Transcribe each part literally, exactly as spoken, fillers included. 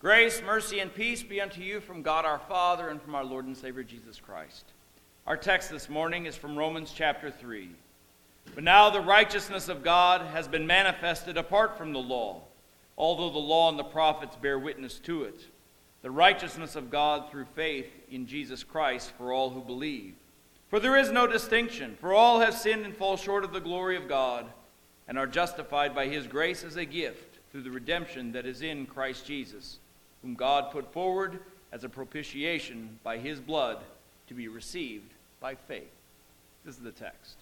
Grace, mercy, and peace be unto you from God our Father and from our Lord and Savior Jesus Christ. Our text this morning is from Romans chapter three. But now the righteousness of God has been manifested apart from the law, although the law and the prophets bear witness to it. The righteousness of God through faith in Jesus Christ for all who believe. For there is no distinction, for all have sinned and fall short of the glory of God, and are justified by his grace as a gift through the redemption that is in Christ Jesus, whom God put forward as a propitiation by his blood to be received by faith. This is the text.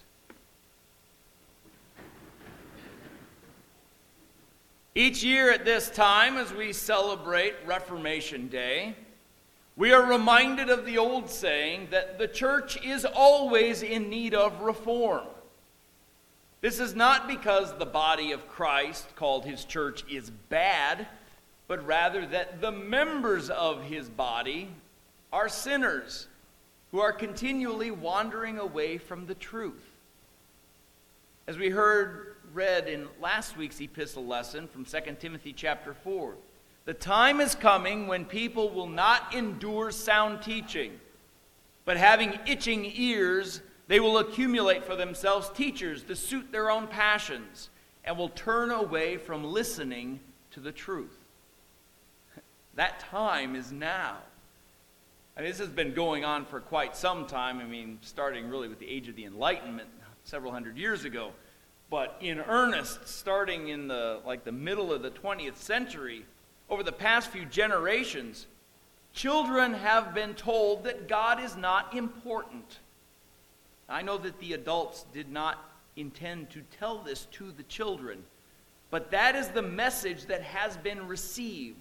Each year at this time, as we celebrate Reformation Day, we are reminded of the old saying that the church is always in need of reform. This is not because the body of Christ, called his church, is bad, but rather that the members of his body are sinners who are continually wandering away from the truth. As we heard read in last week's epistle lesson from Second Timothy chapter four, the time is coming when people will not endure sound teaching, but having itching ears, they will accumulate for themselves teachers to suit their own passions, and will turn away from listening to the truth. That time is now. I mean, this has been going on for quite some time. I mean, starting really with the age of the Enlightenment several hundred years ago. But in earnest, starting in the like the middle of the twentieth century, over the past few generations, children have been told that God is not important. I know that the adults did not intend to tell this to the children, but that is the message that has been received.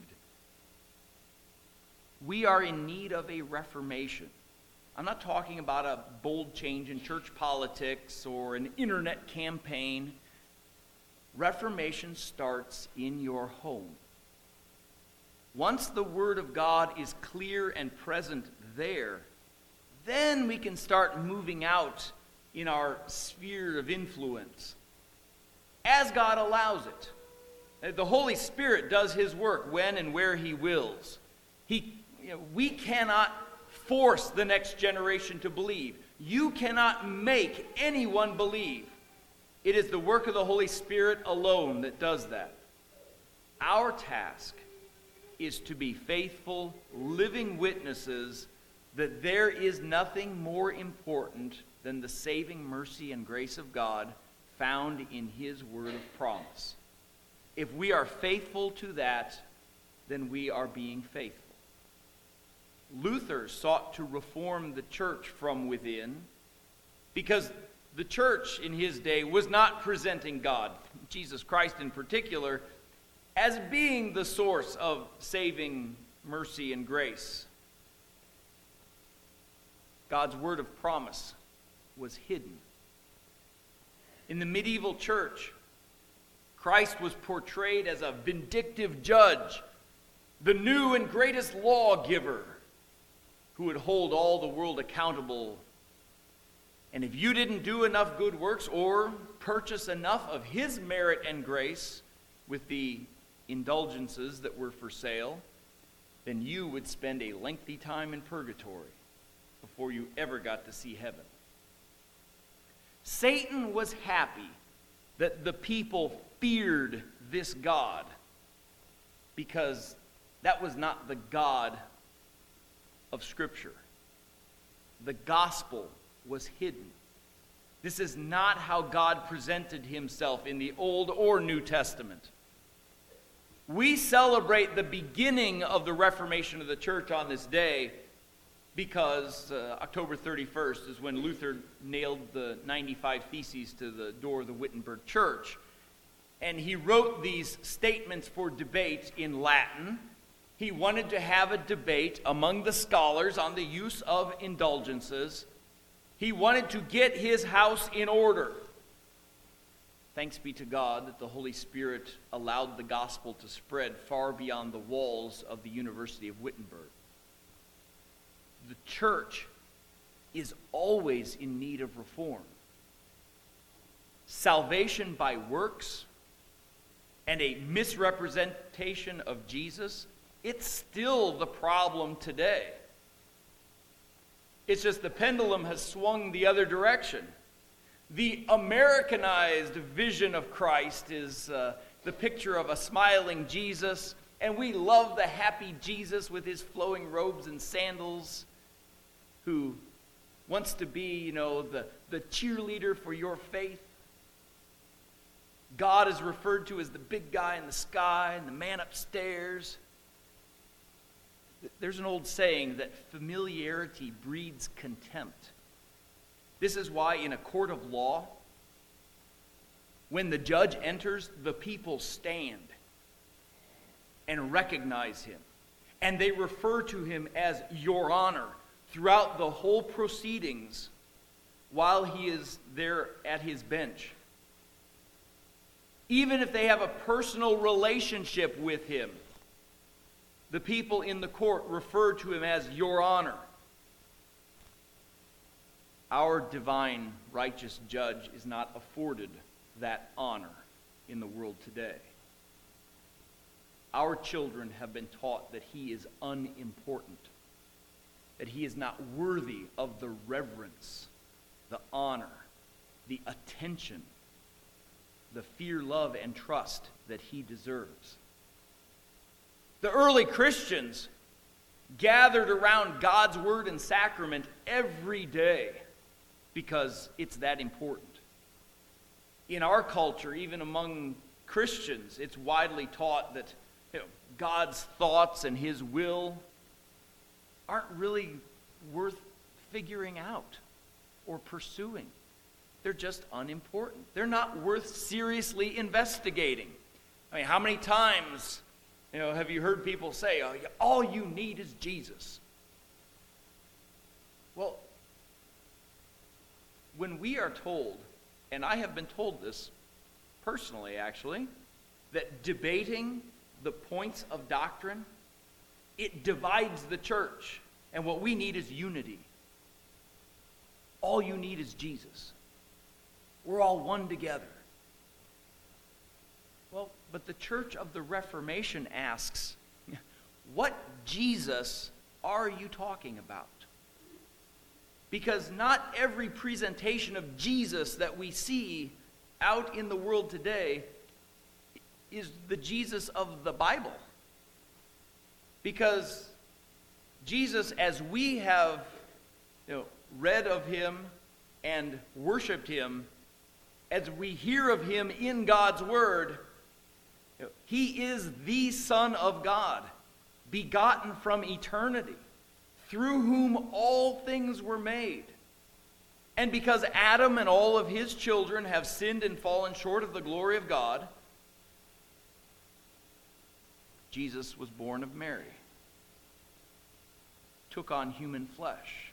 We are in need of a reformation. I'm not talking about a bold change in church politics or an internet campaign. Reformation starts in your home. Once the Word of God is clear and present there, then we can start moving out in our sphere of influence as God allows it. The Holy Spirit does his work when and where he wills. He You know, we cannot force the next generation to believe. You cannot make anyone believe. It is the work of the Holy Spirit alone that does that. Our task is to be faithful, living witnesses that there is nothing more important than the saving mercy and grace of God found in his word of promise. If we are faithful to that, then we are being faithful. Luther sought to reform the church from within because the church in his day was not presenting God, Jesus Christ in particular, as being the source of saving mercy and grace. God's word of promise was hidden. In the medieval church, Christ was portrayed as a vindictive judge, the new and greatest lawgiver, who would hold all the world accountable. And if you didn't do enough good works or purchase enough of his merit and grace with the indulgences that were for sale, then you would spend a lengthy time in purgatory before you ever got to see heaven. Satan was happy that the people feared this God, because that was not the God of Scripture. The gospel was hidden. This is not how God presented himself in the Old or New Testament. We celebrate the beginning of the Reformation of the church on this day because uh, October thirty-first is when Luther nailed the ninety-five Theses to the door of the Wittenberg church. And he wrote these statements for debate in Latin. He wanted to have a debate among the scholars on the use of indulgences. He wanted to get his house in order. Thanks be to God that the Holy Spirit allowed the gospel to spread far beyond the walls of the University of Wittenberg. The church is always in need of reform. Salvation by works and a misrepresentation of Jesus It's still the problem today. It's just the pendulum has swung the other direction. The Americanized vision of Christ is uh, the picture of a smiling Jesus, and we love the happy Jesus with his flowing robes and sandals, who wants to be, you know, the, the cheerleader for your faith. God is referred to as the big guy in the sky and the man upstairs. There's an old saying that familiarity breeds contempt. This is why in a court of law, when the judge enters, the people stand and recognize him. And they refer to him as Your Honor throughout the whole proceedings while he is there at his bench. Even if they have a personal relationship with him, the people in the court refer to him as Your Honor. Our divine, righteous judge is not afforded that honor in the world today. Our children have been taught that he is unimportant, that he is not worthy of the reverence, the honor, the attention, the fear, love, and trust that he deserves. The early Christians gathered around God's word and sacrament every day because it's that important. In our culture, even among Christians, it's widely taught that, you know, God's thoughts and his will aren't really worth figuring out or pursuing. They're just unimportant. They're not worth seriously investigating. I mean, how many times, you know, have you heard people say, oh, all you need is Jesus? Well, when we are told, and I have been told this personally actually, that debating the points of doctrine, it divides the church. And what we need is unity. All you need is Jesus. We're all one together. Well, but the Church of the Reformation asks, what Jesus are you talking about? Because not every presentation of Jesus that we see out in the world today is the Jesus of the Bible. Because Jesus, as we have, you know, read of him and worshiped him, as we hear of him in God's word, you know, he is the Son of God, begotten from eternity, through whom all things were made. And because Adam and all of his children have sinned and fallen short of the glory of God, Jesus was born of Mary, took on human flesh,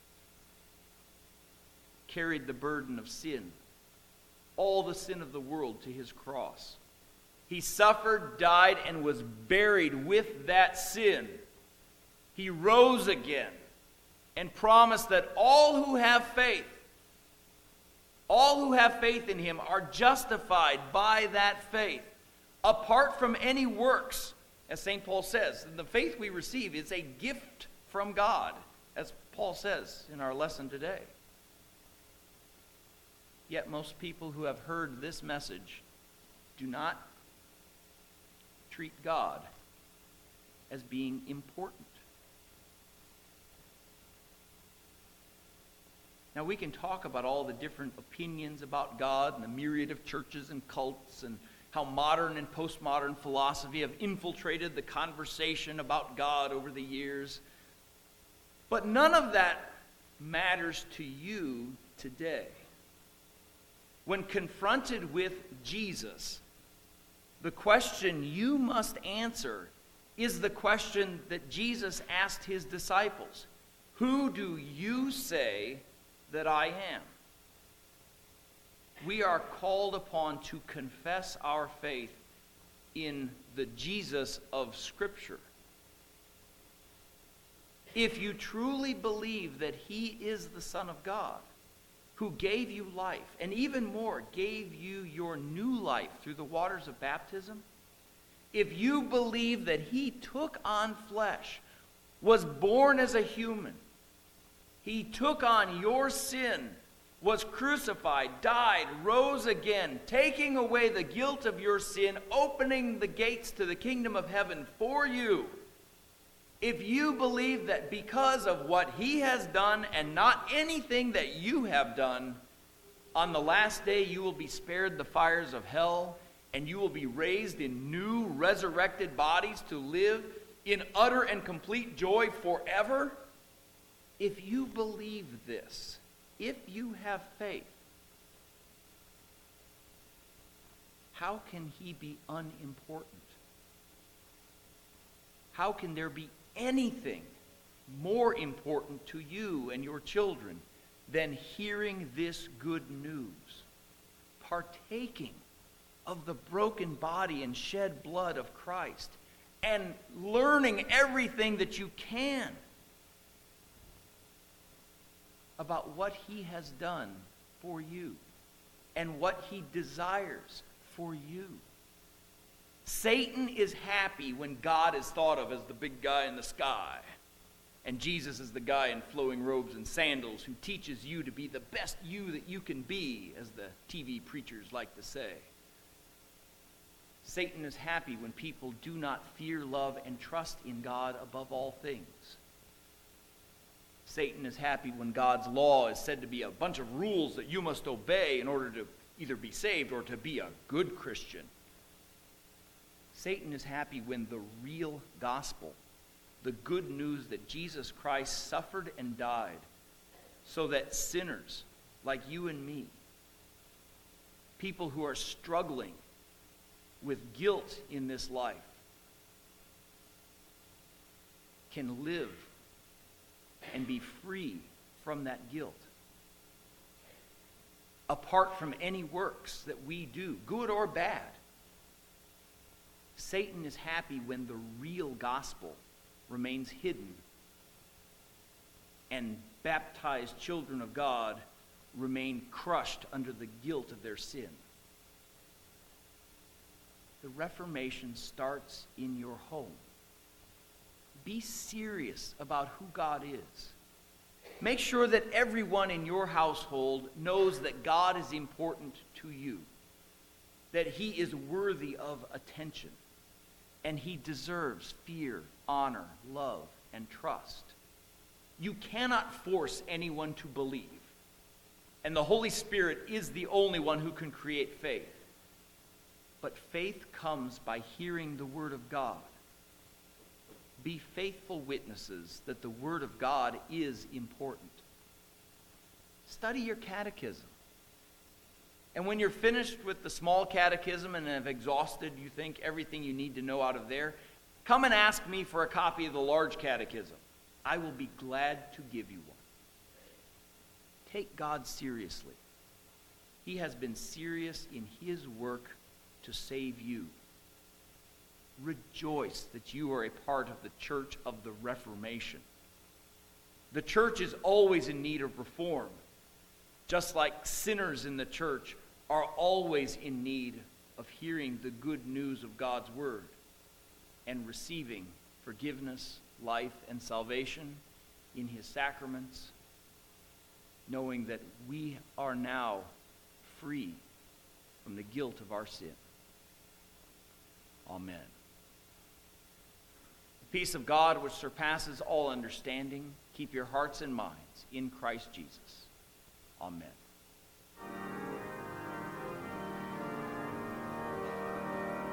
carried the burden of sin, all the sin of the world, to his cross. He suffered, died, and was buried with that sin. He rose again and promised that all who have faith, all who have faith in him are justified by that faith, apart from any works. As Saint Paul says, the faith we receive is a gift from God, as Paul says in our lesson today. Yet most people who have heard this message do not treat God as being important. Now, we can talk about all the different opinions about God and the myriad of churches and cults and how modern and postmodern philosophy have infiltrated the conversation about God over the years. But none of that matters to you today. When confronted with Jesus, the question you must answer is the question that Jesus asked his disciples. Who do you say that I am? We are called upon to confess our faith in the Jesus of Scripture. If you truly believe that he is the Son of God, who gave you life, and even more, gave you your new life through the waters of baptism, if you believe that he took on flesh, was born as a human, he took on your sin, was crucified, died, rose again, taking away the guilt of your sin, opening the gates to the kingdom of heaven for you. If you believe that because of what he has done and not anything that you have done, on the last day you will be spared the fires of hell, and you will be raised in new resurrected bodies to live in utter and complete joy forever, if you believe this, if you have faith, how can he be unimportant? How can there be anything more important to you and your children than hearing this good news, partaking of the broken body and shed blood of Christ, and learning everything that you can about what he has done for you and what he desires for you? Satan is happy when God is thought of as the big guy in the sky, and Jesus is the guy in flowing robes and sandals who teaches you to be the best you that you can be, as the T V preachers like to say. Satan is happy when people do not fear, love, and trust in God above all things. Satan is happy when God's law is said to be a bunch of rules that you must obey in order to either be saved or to be a good Christian. Satan is happy when the real gospel, the good news that Jesus Christ suffered and died so that sinners like you and me, people who are struggling with guilt in this life, can live and be free from that guilt, apart from any works that we do, good or bad. Satan is happy when the real gospel remains hidden and baptized children of God remain crushed under the guilt of their sin. The Reformation starts in your home. Be serious about who God is. Make sure that everyone in your household knows that God is important to you, that he is worthy of attention, and he deserves fear, honor, love, and trust. You cannot force anyone to believe, and the Holy Spirit is the only one who can create faith. But faith comes by hearing the Word of God. Be faithful witnesses that the Word of God is important. Study your catechism. And when you're finished with the small catechism and have exhausted, you think, everything you need to know out of there, come and ask me for a copy of the large catechism. I will be glad to give you one. Take God seriously. He has been serious in his work to save you. Rejoice that you are a part of the church of the Reformation. The church is always in need of reform, just like sinners in the church are always in need of hearing the good news of God's word and receiving forgiveness, life, and salvation in his sacraments, knowing that we are now free from the guilt of our sin. Amen. The peace of God, which surpasses all understanding, keep your hearts and minds in Christ Jesus. Amen.